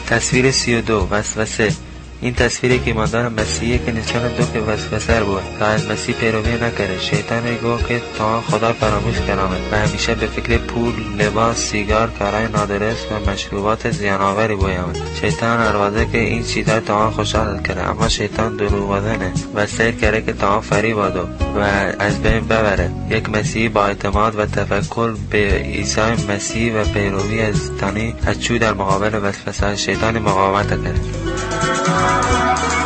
تصویر 32 وسوسه. این تصویری که ایماندار مسیحی که نشان دو که وسوسه بود تا از مسیح پیروی نکرده. شیطان گفت که تا خدا فراموش کنامد و همیشه به فکر پول، لباس، سیگار، کارهای نادرست و مشروبات زیانآوری بویامد. شیطان اروازه که این چیزهای تا خوشحال کرده، اما شیطان دروغگوانه و سیر کرده که تا فریب باد و از بین ببره. یک مسیحی با اعتماد و تفکر به عیسی مسیح و پیروی از تانی از چو در مقابل وسوسه شیطان مقاومت کرد.